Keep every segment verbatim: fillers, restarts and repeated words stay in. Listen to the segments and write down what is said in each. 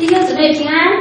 弟兄姊妹平安。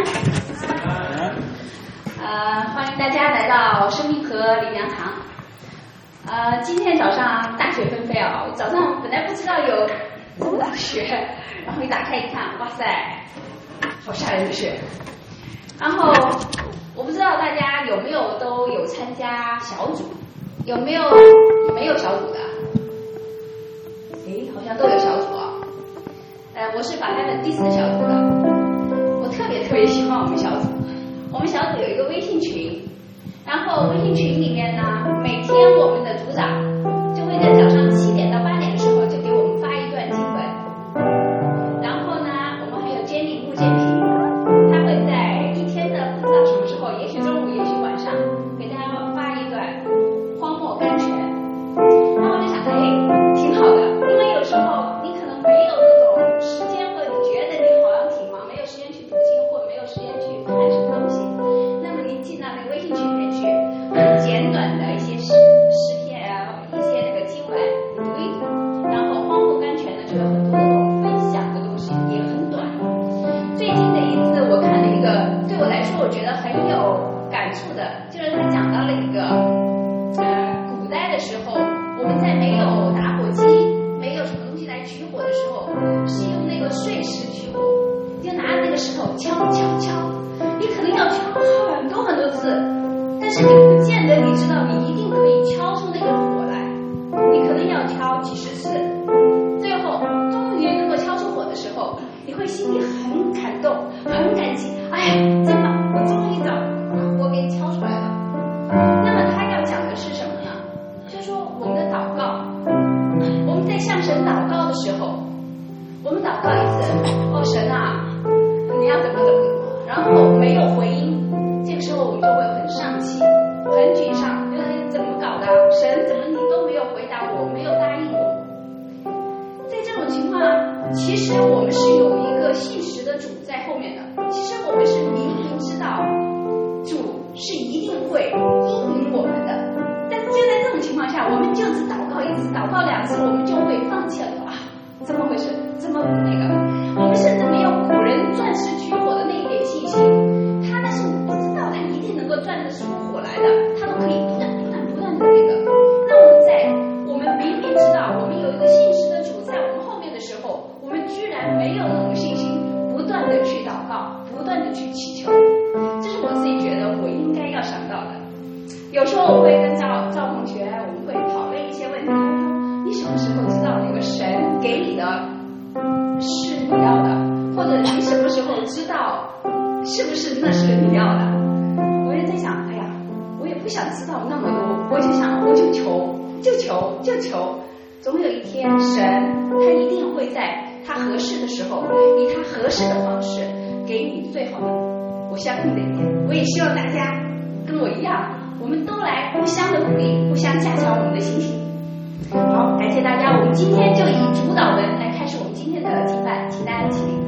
呃，欢迎大家来到生命河灵粮堂。呃，今天早上大雪纷飞啊！早上本来不知道有这么大雪，然后一打开一看，哇塞，好吓人的雪。然后我不知道大家有没有都有参加小组，有没有没有小组的？诶，好像都有小组啊。呃，我是法开的第四小组的，我特别特别喜欢我们小组。我们小组有一个微信群，然后微信群里面呢，每天我们的组长就会在早上七点到八点的时候就给我们发一段经文，然后呢，我们还有监理录监评，他会在一天的不知道什么时候，也许中午，也许晚上，给大家发一段荒漠甘泉。然后我就想，哎，挺好的，因为有时候你可能没有那种时间，或者你觉得你好像挺忙，没有时间去读经，或没有时间去看什么东西，那么你进到那个微信群里面去，很简短的一些诗诗篇啊，一些那个经文，你读一读，然后荒漠甘泉呢就有很多那种分享的东西，也很短。最近的一次我看了一个，对我来说我觉得很有感触的，就是他讲到了一个呃古代的时候，我们在没有打火机，没有什么东西来取火的时候，是用那个碎石取火，就拿那个石头敲敲敲，你可能要敲很多很多次，但是你不见得你知道你一定可以敲出那个火来，你可能要敲几十次，最后终于能够敲出火的时候，你会心里很感动，很感激，哎呀，真棒，我终于把火给敲出来了。那么他要讲的是什么呢？就是说我们的祷告，我们在向神祷告的时候，我们祷告一次，哦神啊，你要怎么怎么怎么，然后没有回应，这个时候我们就会很丧气，很沮丧，觉得怎么搞的？神怎么你都没有回答我，没有答应我？在这种情况，其实我们是有一个信实的主在后面的。其实我们是明明知道主是一定会应允我们的，但是就在这种情况下，我们就只祷告一次，祷告两次，我们就会放弃了，说啊，怎么回事？怎么那个？我们甚至没有古人钻石取火的那一点信心。他那是不知道他一定能够钻得出火来的，他都可以不断不断不断的那个。那我们在我们明明知道我们有一个信实的主在我们后面的时候，我们居然没有那种信心，不断的去祷告，不断的去祈求。这是我自己觉得我应该要想到的。有时候我会跟赵赵同学，我们会讨论一些问题。你什么时候知道那个神给你的是你要的，或者你什么时候知道是不是那是你要的？我也在想，哎呀，我也不想知道那么多，我就想，我就求，就求，就求，总有一天，神他一定会在他合适的时候，以他合适的方式给你最好的。我相信这一点，我也希望大家跟我一样，我们都来互相的鼓励，互相加强我们的信心。好，感谢大家，我们今天就以主导文来开始我们今天的敬拜，请大家起立。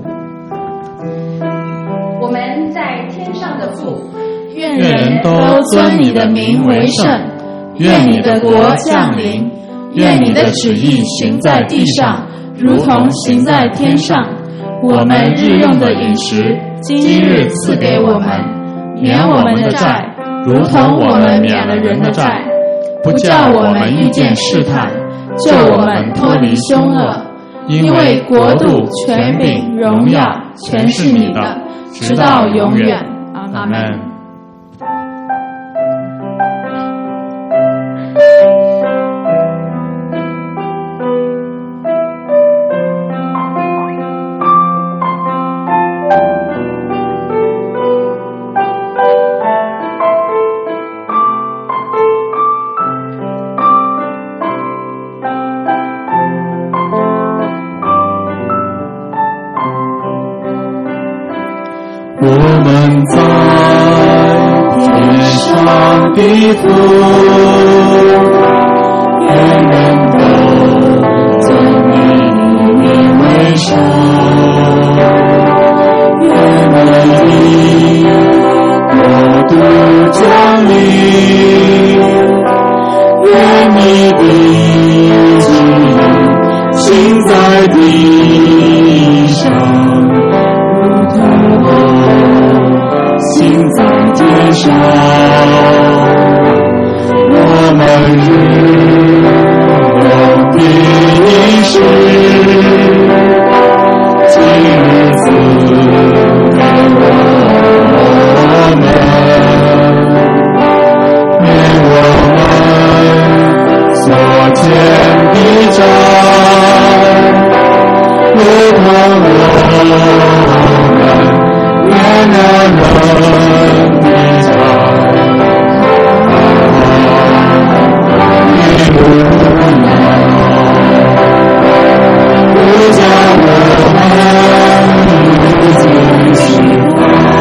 我们在天上的父， 愿人都尊你的名为圣，愿你的国降临，愿你的旨意行在地上，如同行在天上。我们日用的饮食，今日赐给我们，免我们的债，如同我们免了人的债，不叫我们遇见试探，救我们脱离凶恶。因为国度、权柄、荣耀，全是你的，直到永远。阿们。 我们在天上的父，愿人都尊你名为圣，愿你的国度降临，愿你的旨意行在地上，如同照，如同我们原来人的照，你不要不叫我们遇见失望，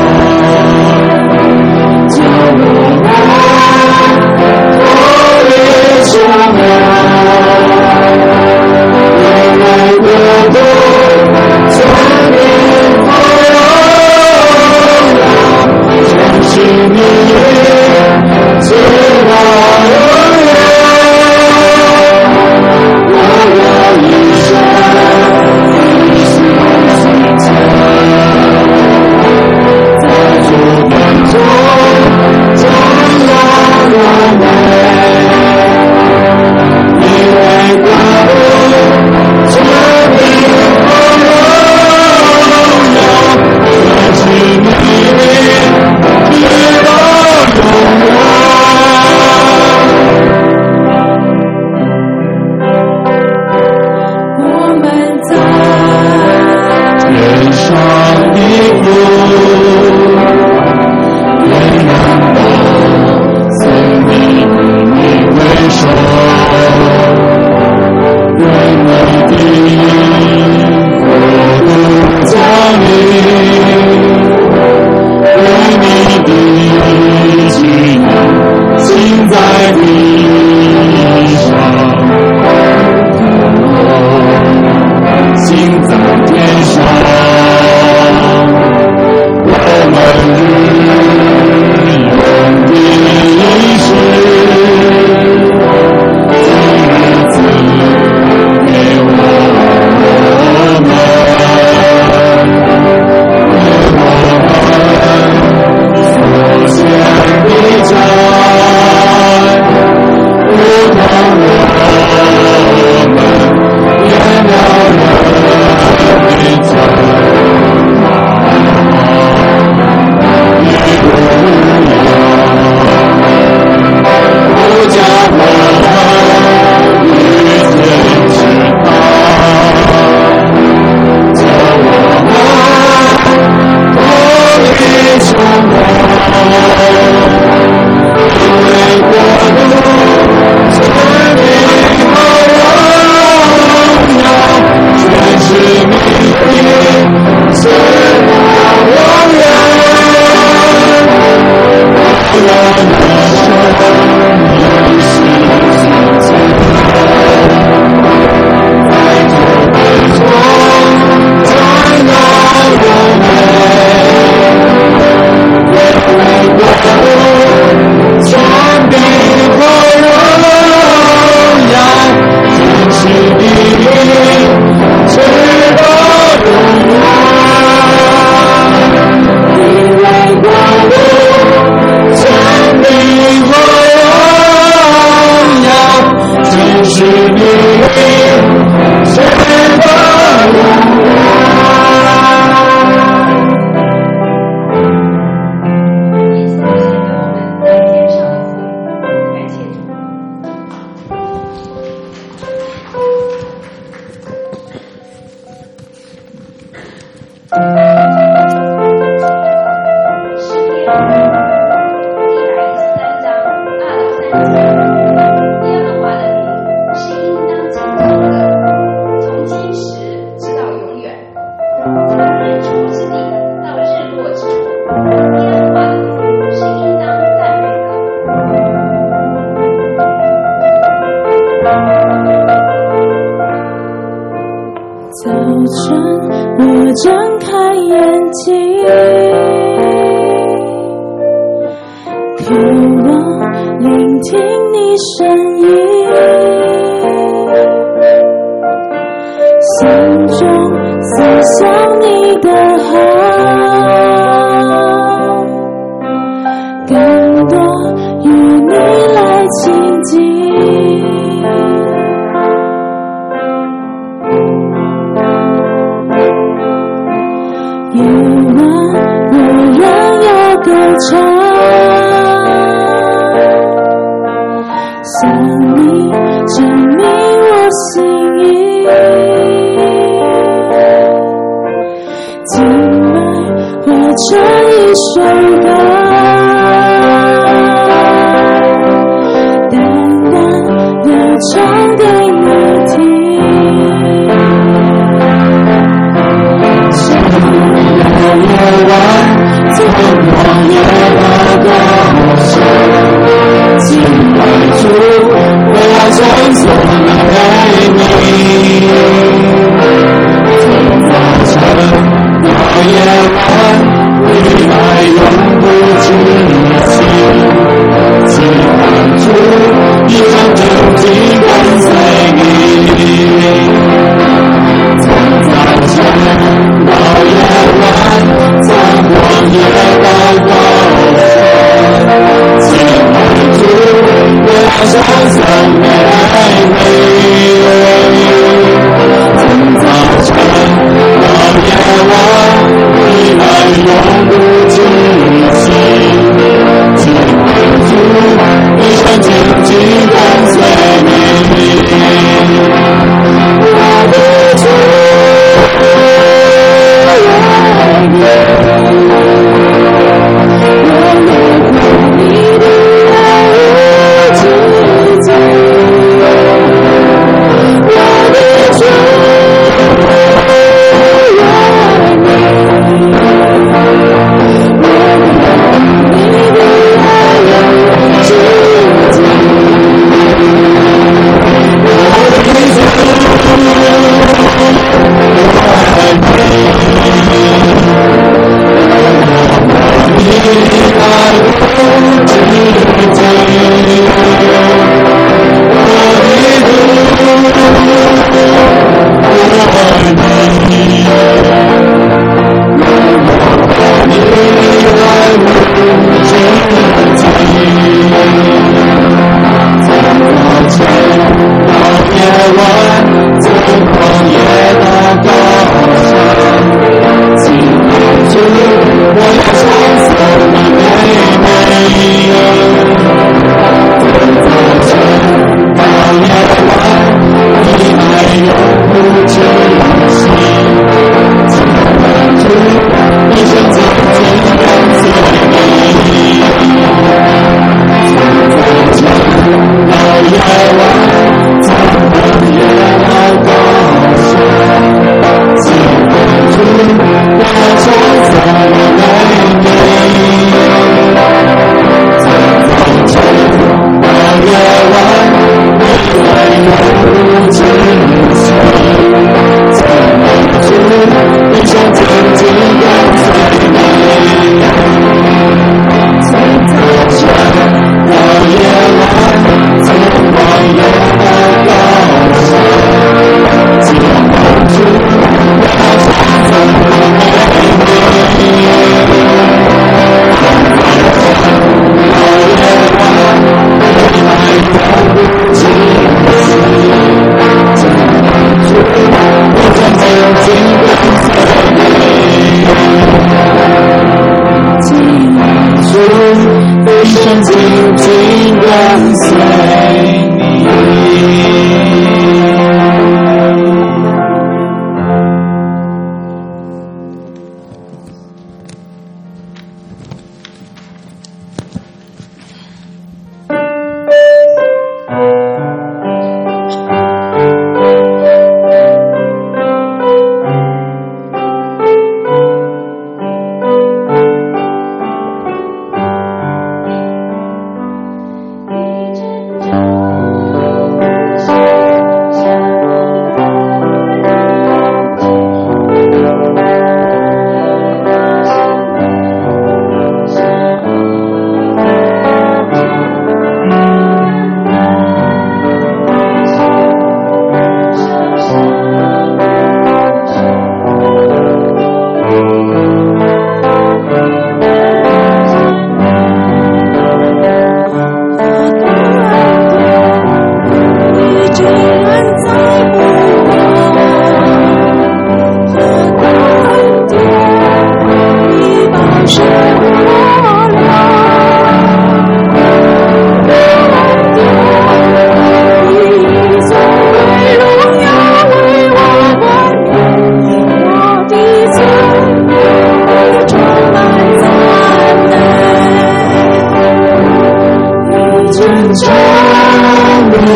叫我们脱离骄傲，因为国度、权柄和荣耀，全是你直到永远。我要一生一世寻求，在主眼中荣耀我们，因为国度、权柄和荣耀，全是你直到永远。 我们在天上的父，愿人都尊你名为首，愿你的国度降临，愿你的旨意行在地上，行在天上。我们日用的饮食，今日赐给我们，为我们所欠的债，如同我们原了人的债。不叫我们遇见失败，叫我们脱离穷困，因为国度、权柄和荣耀，全是你的，直到永远。我要一生一世寻求，在主眼中荣耀我们，因为国度、权柄和荣耀，全是你直到永远。因为国度、权柄和荣耀，全是你直到永远。 耶稣是给我们在天上的父，感谢主。诗篇一百一十三章二到三节，耶和华的名是应当称颂的，从今时直到永远。从日出之地到日落之处，耶和华的名是应当赞美的。 早晨，我睁开眼睛，渴望聆听你声音，心中思想你的好，更多与你来亲近。夜晚，我仍要歌唱，向你证明我心今晚化成一首歌，淡淡的唱给你听。深夜的夜晚，从旷野的高山，今晚主，我要传颂你给你。从早晨到夜晚，你爱永不止息。今晚主，一生究竟跟随你。从早晨到夜晚，从旷野到高山，今晚主，我要传颂你给你。从早晨到夜晚，你爱永不止息。今晚主，一生究竟跟随你。我的主，我爱你，我越过你的爱无止境。我的主，我爱你，我越过你的爱无止境。我的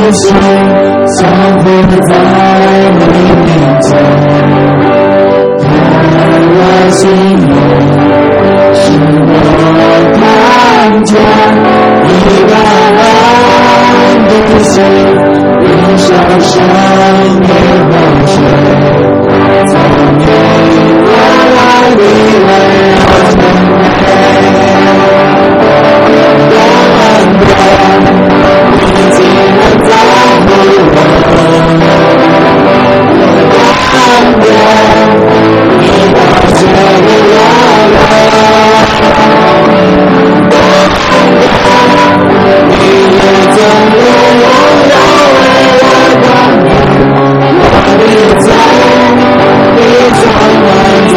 心降服在你面前，看我心中是我看见一个爱的心，云上生命河水，从你而来的温柔甜美，多恩典，你竟然在乎我，多恩典，你把这个我来，多恩典，你也总为我要为我光明，我的罪，你充满赞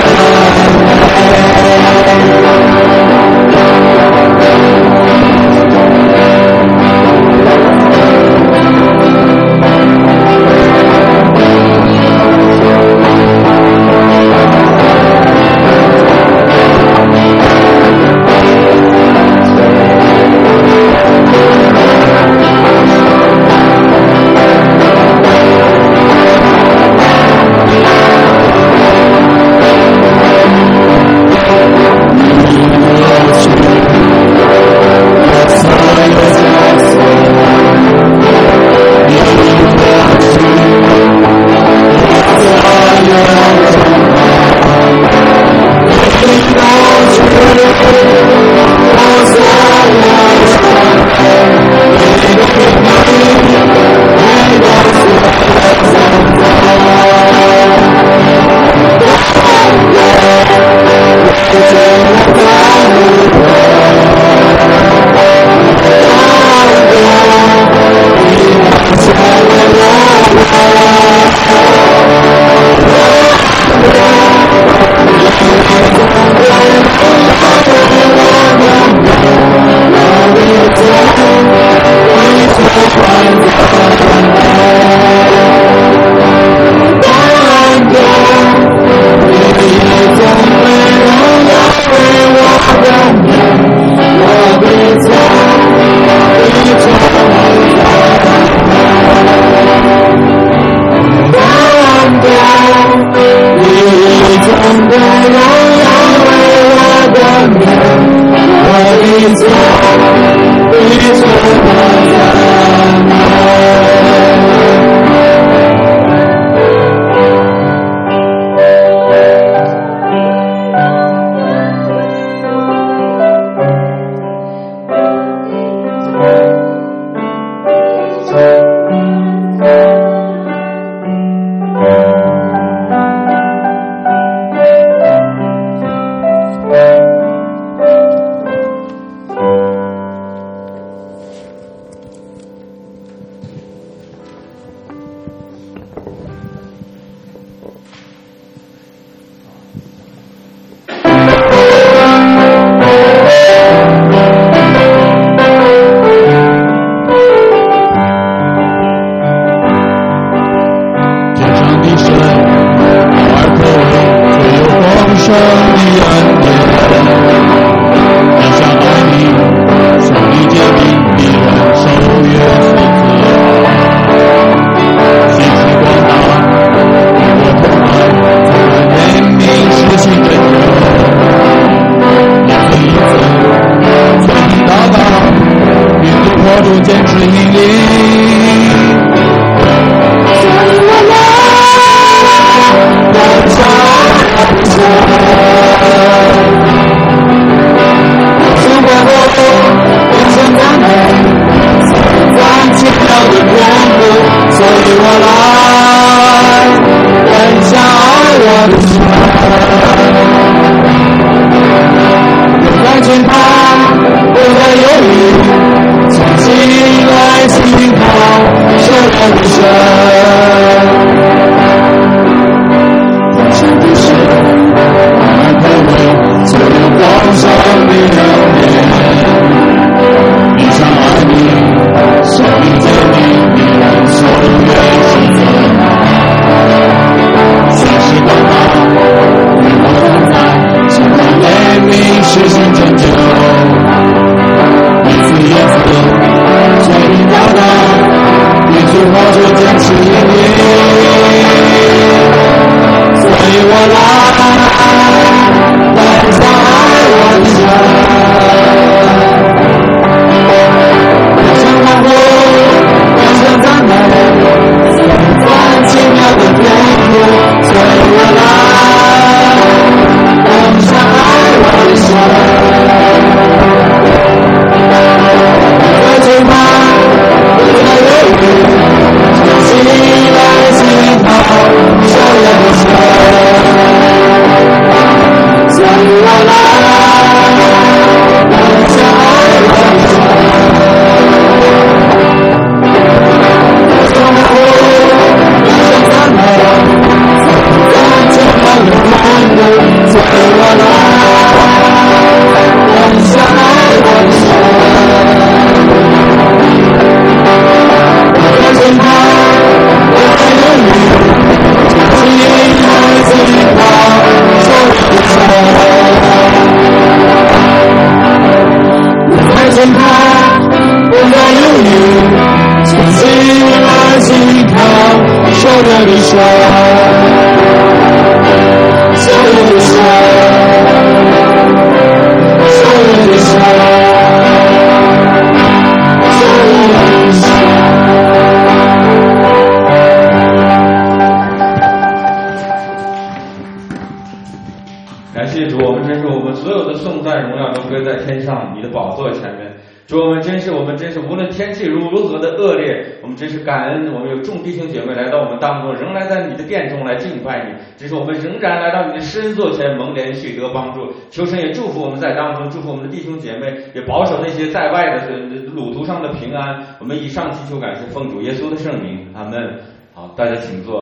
后就坚持你，所以我来奔向爱我的神，变成欢呼，变成赞美，在奇妙的天赋，所以我来奔向爱我的神。最怕不再犹豫，相信来信靠守约的神，所以我来奔向爱我的神，变成欢呼，变成赞美，在奇妙的天赋，所以我来奔向爱我的神。最怕不再犹豫，相信来信靠守约的神，不再惧怕，不再犹豫，相信来信靠守约的神，守约的神，守约的神，守约的神。 感谢主，我们真是我们所有的颂赞荣耀都归在天上你的宝座前面。主，我们真是我们真是无论天气如如何的恶劣，我们真是感恩，我们有众弟兄姐妹来到我们当中，仍然在你的殿中来敬拜你。只是我们仍然来到你的施恩座前蒙连续得帮助。求神也祝福我们在当中，祝福我们的弟兄姐妹，也保守那些在外的路途上的平安。我们以上祈求感谢奉主耶稣的圣名，阿门。好，大家请坐。